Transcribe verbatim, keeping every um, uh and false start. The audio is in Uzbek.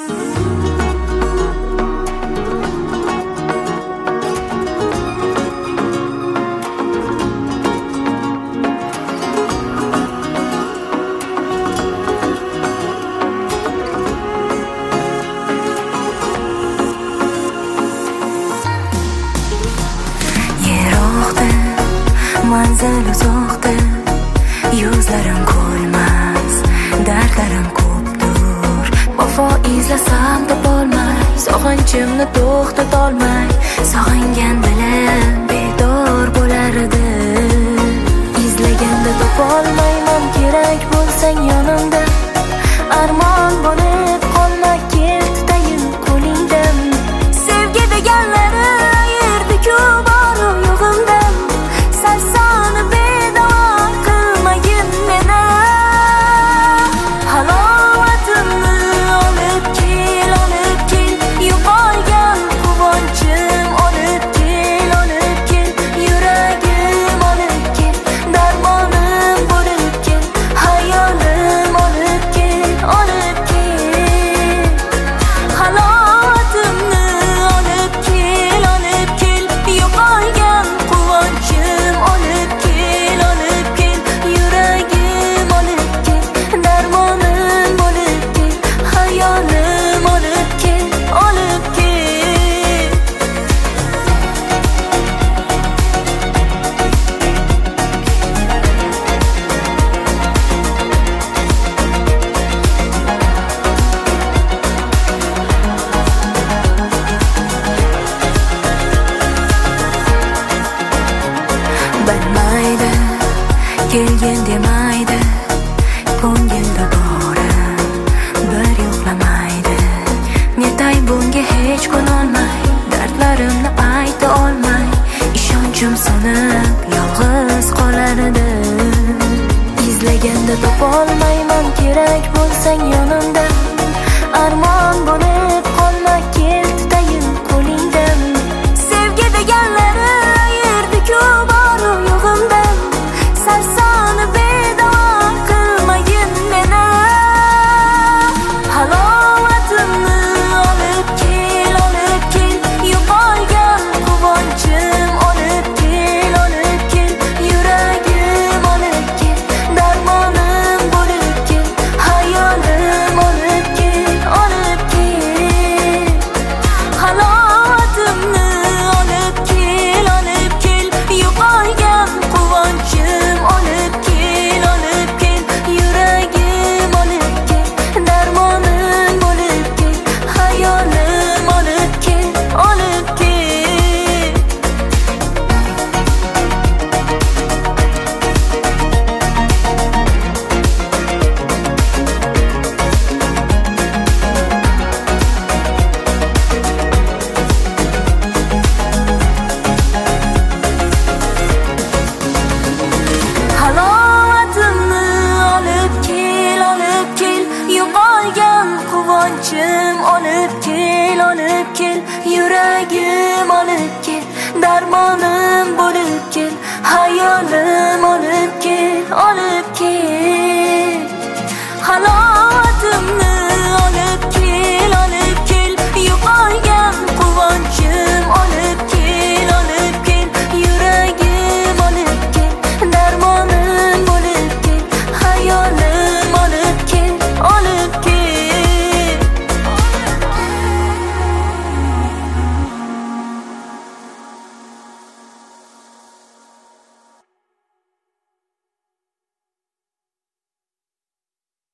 Manzil uzoqda, yuzlarim ko'rmas, dardlarim ko'pdir. Vafo izlasam topolmay, sog'inchimni to'xtatolmay, sog'ingan bilan bedor bo'lar edi. Izlaganda topolmayman, kerak bo'lsang yonimda, armon bo'lib qolma, kel tutayin qo'lingdan. Sevgi deganlari ayirdi-ku boru yo'g'imdan. Sarsoni bedavo qilmagin meni, halovatimni olib kel, olib kel, yo'qolgan quvonchim olib kel, olib kel, yuragim olib kel, darmonim bo'lib kel, hayolim olib kel, olib kel, halovatimni olib kel, olib kel, yo'qolgan quvonchim olib kel, olib kel, yuragim olib kel, darmonim bo'lib kel, hayolim olib kel, olib kel. Bilmaydi, kelgin demaydi, ko'ngilda borim bir yo'qlamaydi. Netay bunga hech ko'nolmay, dardlarimni ayta olmay, ishonchim so'nib yolg'iz qolar edim. Izlaganda topolmayman, kerak bo'lsang yonimda, armon bo'lib qolma, kel tutayin qo'lingdan. Sevgi deganlari ayirdi-ku boru yo'g'imdan. Sarsoni bedavo qilmagin meni, halovatimni olib kel, olib kel, yo'qolgan quvonchim olib kel, olib kel, yuragim olib kel, darmonim bo'lib kel, hayolim olib kel, olib kel, halovatimni olib kel, olib kel, yo'qolgan quvonchim olib kel, olib kel, yuragim olib kel, darmonim bo'lib kel, hayolim olib kel, olib kel. Halovatimni olib kel, olib kel, yo'qolgan quvonchim olib kel, olib kel, yuragim olib kel, darmonim bo'lib